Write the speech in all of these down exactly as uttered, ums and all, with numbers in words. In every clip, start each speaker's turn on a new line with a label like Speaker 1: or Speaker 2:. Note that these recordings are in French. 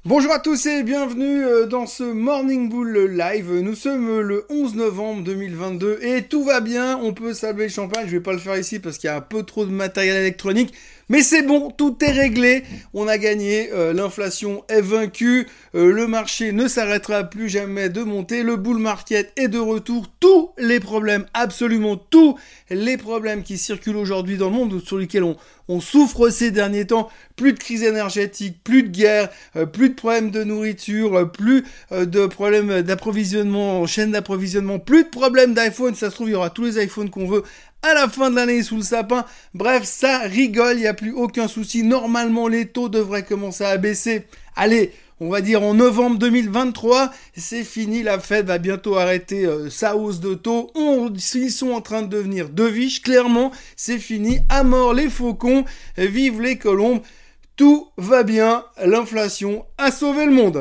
Speaker 1: Bonjour à tous et bienvenue dans ce Morning Bull Live. Nous sommes le onze novembre deux mille vingt-deux et tout va bien, on peut saluer le champagne. Je vais pas le faire ici parce qu'il y a un peu trop de matériel électronique. Mais c'est bon, tout est réglé, on a gagné, euh, l'inflation est vaincue, euh, le marché ne s'arrêtera plus jamais de monter, le bull market est de retour, tous les problèmes, absolument tous les problèmes qui circulent aujourd'hui dans le monde, sur lesquels on, on souffre ces derniers temps, plus de crise énergétique, plus de guerre, euh, plus de problèmes de nourriture, euh, plus euh, de problèmes d'approvisionnement, chaîne d'approvisionnement, plus de problèmes d'iPhone, ça se trouve il y aura tous les iPhones qu'on veut, à la fin de l'année sous le sapin. Bref, ça rigole, il n'y a plus aucun souci. Normalement, les taux devraient commencer à baisser. Allez, on va dire en novembre deux mille vingt-trois, c'est fini, la Fed va bientôt arrêter euh, sa hausse de taux. On, ils sont en train de devenir deviches, clairement, c'est fini. À mort les faucons, vive les colombes. Tout va bien, l'inflation a sauvé le monde.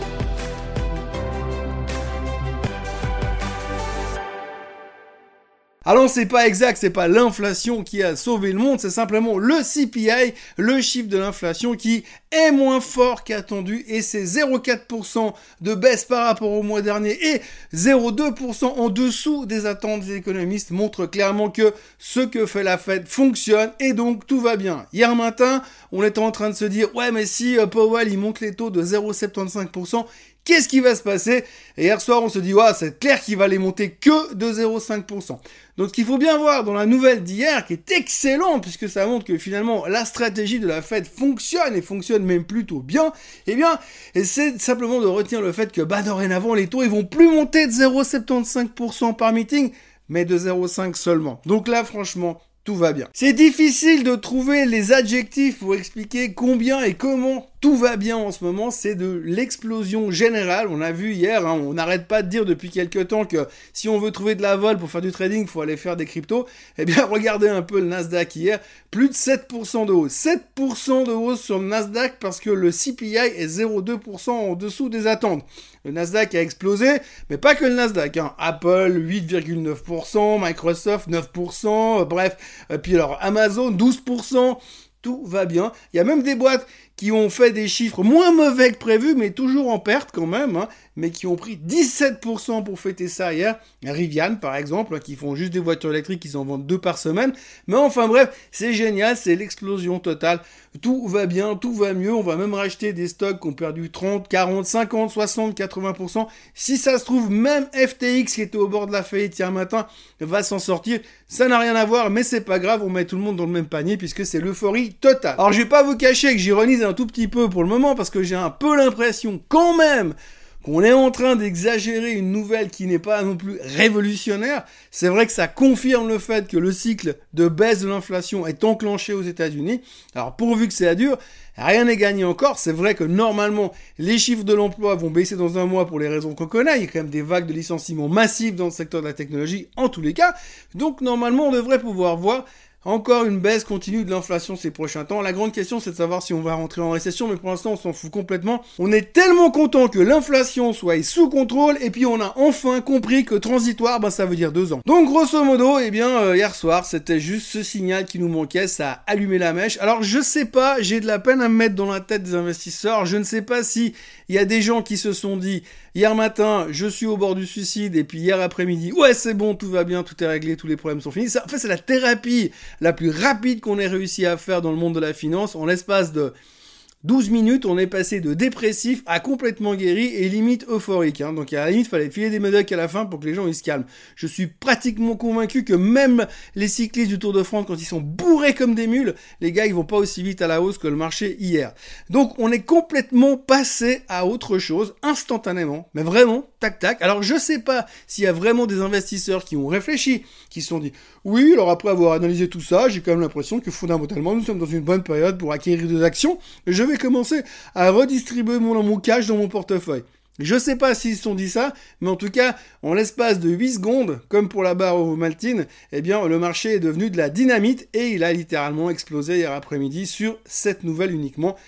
Speaker 1: Alors c'est pas exact, c'est pas l'inflation qui a sauvé le monde, c'est simplement le C P I, le chiffre de l'inflation qui est moins fort qu'attendu et c'est zéro virgule quatre pour cent de baisse par rapport au mois dernier et zéro virgule deux pour cent en dessous des attentes des économistes montre clairement que ce que fait la Fed fonctionne et donc tout va bien. Hier matin, on était en train de se dire ouais mais si Powell il monte les taux de zéro virgule soixante-quinze pour cent, qu'est-ce qui va se passer? Et hier soir, on se dit, ouais, c'est clair qu'il va les monter que de zéro virgule cinq pour cent. Donc, ce qu'il faut bien voir dans la nouvelle d'hier, qui est excellent, puisque ça montre que finalement, la stratégie de la Fed fonctionne, et fonctionne même plutôt bien, eh bien, c'est simplement de retenir le fait que, bah, dorénavant, les taux, ils vont plus monter de zéro virgule soixante-quinze pour cent par meeting, mais de zéro virgule cinq seulement. Donc là, franchement, tout va bien. C'est difficile de trouver les adjectifs pour expliquer combien et comment tout va bien en ce moment, c'est de l'explosion générale. On a vu hier, hein, on n'arrête pas de dire depuis quelques temps que si on veut trouver de la vol pour faire du trading, il faut aller faire des cryptos. Eh bien, regardez un peu le Nasdaq hier, plus de sept pour cent de hausse. sept pour cent de hausse sur le Nasdaq parce que le C P I est zéro virgule deux pour cent en dessous des attentes. Le Nasdaq a explosé, mais pas que le Nasdaq. Hein. Apple, huit virgule neuf pour cent, Microsoft, neuf pour cent, euh, bref. Et puis alors, Amazon, douze pour cent. Tout va bien. Il y a même des boîtes qui ont fait des chiffres moins mauvais que prévu, mais toujours en perte quand même, hein, mais qui ont pris dix-sept pour cent pour fêter ça hier. Rivian, par exemple, hein, qui font juste des voitures électriques, ils en vendent deux par semaine. Mais enfin bref, c'est génial, c'est l'explosion totale. Tout va bien, tout va mieux. On va même racheter des stocks qui ont perdu trente, quarante, cinquante, soixante, quatre-vingts pour cent. Si ça se trouve, même F T X, qui était au bord de la faillite hier matin, va s'en sortir. Ça n'a rien à voir, mais c'est pas grave, on met tout le monde dans le même panier, puisque c'est l'euphorie totale. Alors je vais pas vous cacher que j'ironise un tout petit peu pour le moment, parce que j'ai un peu l'impression quand même qu'on est en train d'exagérer une nouvelle qui n'est pas non plus révolutionnaire. C'est vrai que ça confirme le fait que le cycle de baisse de l'inflation est enclenché aux États-Unis. Alors pourvu que c'est à dur, rien n'est gagné encore. C'est vrai que normalement, les chiffres de l'emploi vont baisser dans un mois pour les raisons qu'on connaît. Il y a quand même des vagues de licenciements massifs dans le secteur de la technologie en tous les cas. Donc normalement, on devrait pouvoir voir encore une baisse continue de l'inflation ces prochains temps. La grande question, c'est de savoir si on va rentrer en récession, mais pour l'instant, on s'en fout complètement. On est tellement content que l'inflation soit sous contrôle, et puis on a enfin compris que transitoire, ben ça veut dire deux ans. Donc grosso modo, eh bien, euh, hier soir, c'était juste ce signal qui nous manquait, ça a allumé la mèche. Alors je sais pas, j'ai de la peine à me mettre dans la tête des investisseurs, je ne sais pas si il y a des gens qui se sont dit, hier matin, je suis au bord du suicide, et puis hier après-midi, ouais c'est bon, tout va bien, tout est réglé, tous les problèmes sont finis. Ça, en fait, c'est la thérapie la plus rapide qu'on ait réussi à faire dans le monde de la finance. En l'espace de douze minutes, on est passé de dépressif à complètement guéri et limite euphorique. Hein. Donc à la limite, il fallait filer des médocs à la fin pour que les gens ils se calment. Je suis pratiquement convaincu que même les cyclistes du Tour de France, quand ils sont bourrés comme des mules, les gars, ils vont pas aussi vite à la hausse que le marché hier. Donc on est complètement passé à autre chose, instantanément, mais vraiment, tac tac. Alors je sais pas s'il y a vraiment des investisseurs qui ont réfléchi, qui se sont dit, oui, alors après avoir analysé tout ça, j'ai quand même l'impression que fondamentalement, nous sommes dans une bonne période pour acquérir des actions. Je vais commencer à redistribuer mon, mon cash dans mon portefeuille. Je sais pas s'ils se sont dit ça, mais en tout cas, en l'espace de huit secondes, comme pour la barre au Maltine, eh bien, le marché est devenu de la dynamite et il a littéralement explosé hier après-midi sur cette nouvelle uniquement.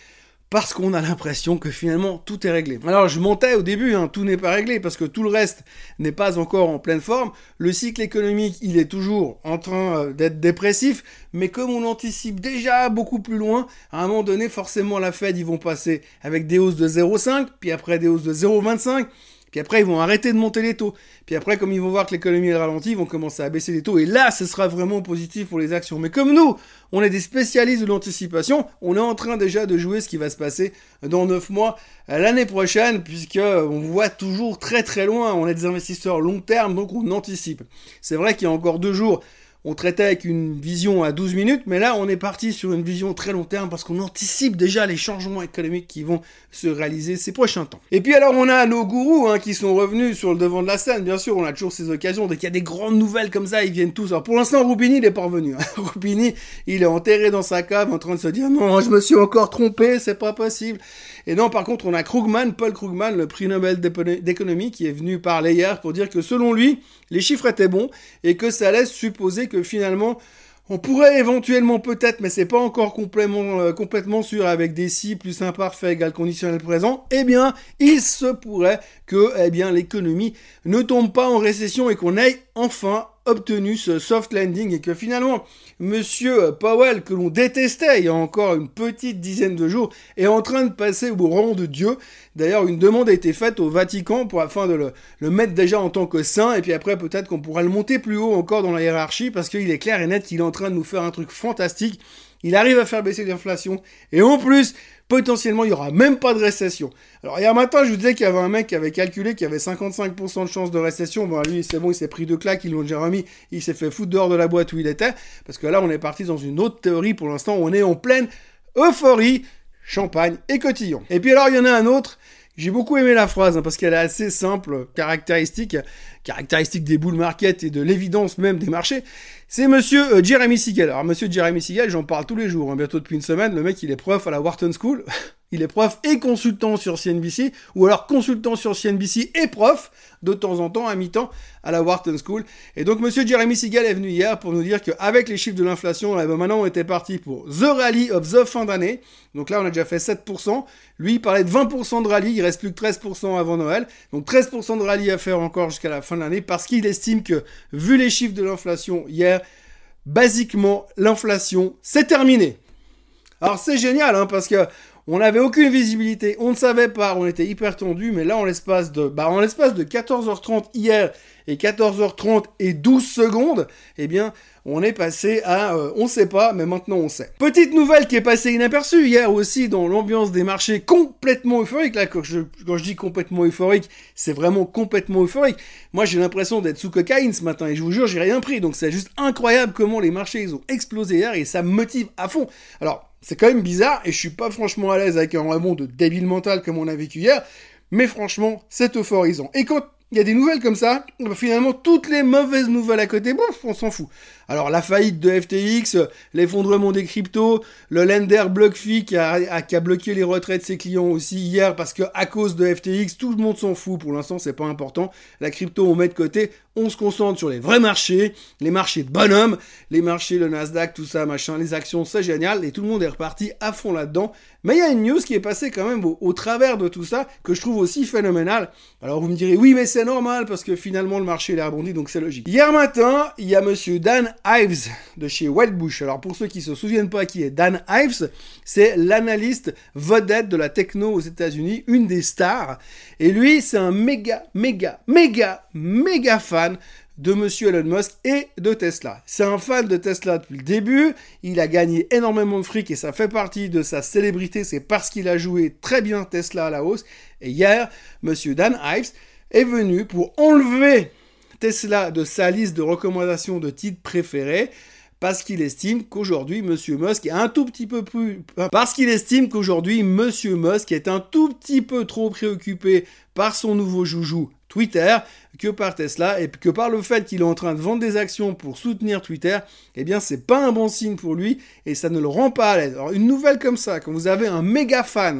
Speaker 1: parce qu'on a l'impression que finalement tout est réglé. Alors je mentais au début, hein, tout n'est pas réglé parce que tout le reste n'est pas encore en pleine forme. Le cycle économique, il est toujours en train d'être dépressif, mais comme on anticipe déjà beaucoup plus loin, à un moment donné, forcément la Fed, ils vont passer avec des hausses de zéro virgule cinq, puis après des hausses de zéro virgule vingt-cinq, puis après, ils vont arrêter de monter les taux. Puis après, comme ils vont voir que l'économie est ralentie, ils vont commencer à baisser les taux. Et là, ce sera vraiment positif pour les actions. Mais comme nous, on est des spécialistes de l'anticipation, on est en train déjà de jouer ce qui va se passer dans neuf mois l'année prochaine, puisqu'on voit toujours très très loin. On est des investisseurs long terme, donc on anticipe. C'est vrai qu'il y a encore deux jours, on traitait avec une vision à douze minutes, mais là, on est parti sur une vision très long terme parce qu'on anticipe déjà les changements économiques qui vont se réaliser ces prochains temps. Et puis alors, on a nos gourous hein, qui sont revenus sur le devant de la scène. Bien sûr, on a toujours ces occasions. Dès qu'il y a des grandes nouvelles comme ça, ils viennent tous. Alors pour l'instant, Roubini, il est pas revenu. Hein. Roubini, il est enterré dans sa cave en train de se dire « Non, je me suis encore trompé, c'est pas possible ». Et non, par contre, on a Krugman, Paul Krugman, le prix Nobel d'économie, qui est venu parler hier pour dire que selon lui, les chiffres étaient bons et que ça laisse supposer que finalement, on pourrait éventuellement peut-être, mais c'est pas encore complètement, euh, complètement sûr avec des si plus imparfait égale conditionnel présent, eh bien, il se pourrait que, eh bien, l'économie ne tombe pas en récession et qu'on ait enfin obtenu ce soft landing et que finalement, Monsieur Powell, que l'on détestait il y a encore une petite dizaine de jours, est en train de passer au rang de Dieu. D'ailleurs, une demande a été faite au Vatican pour afin de le, le mettre déjà en tant que saint, et puis après, peut-être qu'on pourra le monter plus haut encore dans la hiérarchie, parce qu'il est clair et net qu'il est en train de nous faire un truc fantastique. Il arrive à faire baisser l'inflation, et en plus, potentiellement, il n'y aura même pas de récession. Alors, hier matin, je vous disais qu'il y avait un mec qui avait calculé qu'il y avait cinquante-cinq pour cent de chance de récession. Bon, lui, c'est bon, il s'est pris deux claques, ils l'ont déjà remis, il s'est fait foutre dehors de la boîte où il était, parce que là, on est parti dans une autre théorie. Pour l'instant, on est en pleine euphorie, champagne et cotillon. Et puis alors, il y en a un autre. J'ai beaucoup aimé la phrase, hein, parce qu'elle est assez simple, caractéristique, caractéristique des bull market et de l'évidence même des marchés. C'est monsieur euh, Jeremy Siegel. Alors, monsieur Jeremy Siegel, j'en parle tous les jours, hein, bientôt depuis une semaine. Le mec, il est prof à la Wharton School. Il est prof et consultant sur C N B C, ou alors consultant sur C N B C et prof, de temps en temps, à mi-temps, à la Wharton School. Et donc, monsieur Jeremy Siegel est venu hier pour nous dire qu'avec les chiffres de l'inflation, eh ben maintenant, on était parti pour The Rally of the fin d'année. Donc là, on a déjà fait sept pour cent. Lui, il parlait de vingt pour cent de rallye. Il reste plus que treize pour cent avant Noël. Donc, treize pour cent de rallye à faire encore jusqu'à la fin de l'année parce qu'il estime que, vu les chiffres de l'inflation hier, basiquement, l'inflation, c'est terminé. Alors, c'est génial, hein, parce que on n'avait aucune visibilité, on ne savait pas, on était hyper tendu, mais là, en l'espace de, bah, en l'espace de quatorze heures trente hier et quatorze heures trente et douze secondes, eh bien, on est passé à, euh, on sait pas, mais maintenant on sait. Petite nouvelle qui est passée inaperçue hier aussi dans l'ambiance des marchés complètement euphorique. Là, quand je, quand je dis complètement euphorique, c'est vraiment complètement euphorique. Moi, j'ai l'impression d'être sous cocaïne ce matin et je vous jure, j'ai rien pris. Donc, c'est juste incroyable comment les marchés, ils ont explosé hier et ça me motive à fond. Alors, c'est quand même bizarre et je suis pas franchement à l'aise avec un rebond de débile mental comme on a vécu hier, mais franchement, c'est euphorisant. Et quand il y a des nouvelles comme ça, finalement, toutes les mauvaises nouvelles à côté, bon, on s'en fout. Alors, la faillite de F T X, l'effondrement des cryptos, le lender BlockFi qui a, a, qui a bloqué les retraits de ses clients aussi hier parce que à cause de F T X, tout le monde s'en fout. Pour l'instant, c'est pas important. La crypto, on met de côté. On se concentre sur les vrais marchés, les marchés de bonhomme, les marchés, le Nasdaq, tout ça, machin, les actions, c'est génial. Et tout le monde est reparti à fond là-dedans. Mais il y a une news qui est passée quand même au, au travers de tout ça, que je trouve aussi phénoménale. Alors, vous me direz, oui, mais c'est normal parce que finalement, le marché, il a rebondi, donc c'est logique. Hier matin, il y a monsieur Dan Ives de chez Wedbush. Alors pour ceux qui se souviennent pas qui est Dan Ives, c'est l'analyste vedette de la techno aux États-Unis, une des stars. Et lui, c'est un méga, méga, méga, méga fan de monsieur Elon Musk et de Tesla. C'est un fan de Tesla depuis le début, il a gagné énormément de fric et ça fait partie de sa célébrité, c'est parce qu'il a joué très bien Tesla à la hausse. Et hier, monsieur Dan Ives est venu pour enlever Tesla de sa liste de recommandations de titres préférés parce qu'il estime qu'aujourd'hui, monsieur Musk est un tout petit peu plus... Parce qu'il estime qu'aujourd'hui, monsieur Musk est un tout petit peu trop préoccupé par son nouveau joujou Twitter que par Tesla et que par le fait qu'il est en train de vendre des actions pour soutenir Twitter, eh bien, c'est pas un bon signe pour lui et ça ne le rend pas à l'aise. Alors, une nouvelle comme ça, quand vous avez un méga fan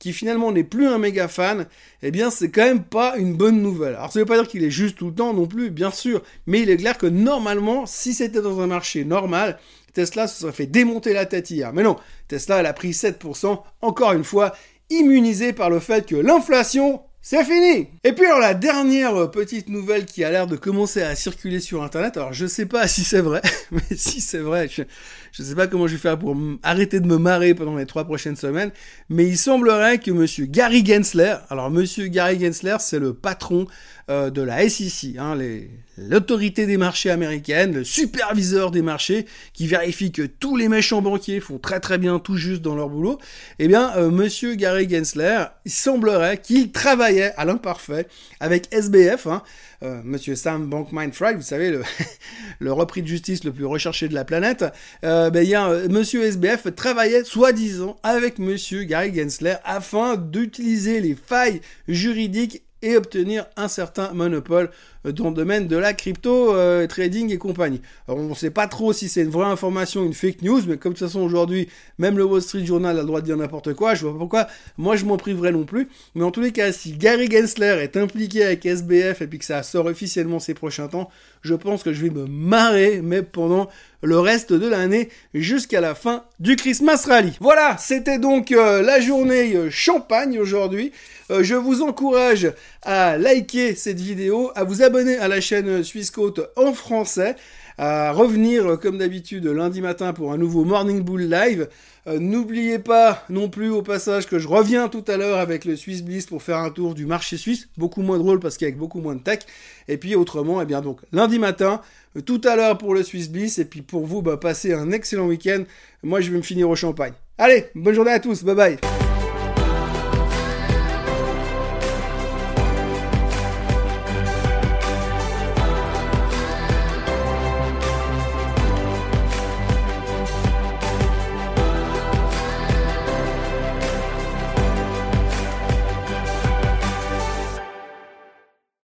Speaker 1: qui finalement n'est plus un méga fan, eh bien c'est quand même pas une bonne nouvelle. Alors ça veut pas dire qu'il est juste tout le temps non plus, bien sûr, mais il est clair que normalement, si c'était dans un marché normal, Tesla se serait fait démonter la tête hier. Mais non, Tesla elle a pris sept pour cent, encore une fois, immunisé par le fait que l'inflation, c'est fini! Et puis alors la dernière petite nouvelle qui a l'air de commencer à circuler sur internet, alors je sais pas si c'est vrai, mais si c'est vrai, je, je sais pas comment je vais faire pour arrêter de me marrer pendant les trois prochaines semaines, mais il semblerait que monsieur Gary Gensler, alors monsieur Gary Gensler c'est le patron euh, de la S E C, hein, les, l'autorité des marchés américaine, le superviseur des marchés qui vérifie que tous les méchants banquiers font très très bien tout juste dans leur boulot, eh bien euh, monsieur Gary Gensler, il semblerait qu'il travaille à l'imparfait avec S B F, hein, euh, monsieur Sam Bankman-Fried, vous savez, le, le repris de justice le plus recherché de la planète, euh, ben, il y a, euh, monsieur S B F travaillait soi-disant avec monsieur Gary Gensler afin d'utiliser les failles juridiques et obtenir un certain monopole dans le domaine de la crypto, euh, trading et compagnie. Alors, on ne sait pas trop si c'est une vraie information ou une fake news, mais comme de toute façon aujourd'hui, même le Wall Street Journal a le droit de dire n'importe quoi, je vois pas pourquoi moi je m'en priverais non plus. Mais en tous les cas, si Gary Gensler est impliqué avec S B F et puis que ça sort officiellement ces prochains temps, je pense que je vais me marrer, mais pendant le reste de l'année jusqu'à la fin du Christmas Rally. Voilà, c'était donc euh, la journée euh, champagne aujourd'hui. Euh, je vous encourage à liker cette vidéo, à vous abonner à la chaîne Swissquote en français, à revenir euh, comme d'habitude lundi matin pour un nouveau Morning Bull Live. Euh, n'oubliez pas non plus au passage que je reviens tout à l'heure avec le Swiss Bliss pour faire un tour du marché suisse, beaucoup moins drôle parce qu'avec beaucoup moins de tech. Et puis autrement, eh bien donc lundi matin, euh, tout à l'heure pour le Swiss Bliss, et puis pour vous, bah, passez un excellent week-end. Moi, je vais me finir au champagne. Allez, bonne journée à tous, bye bye.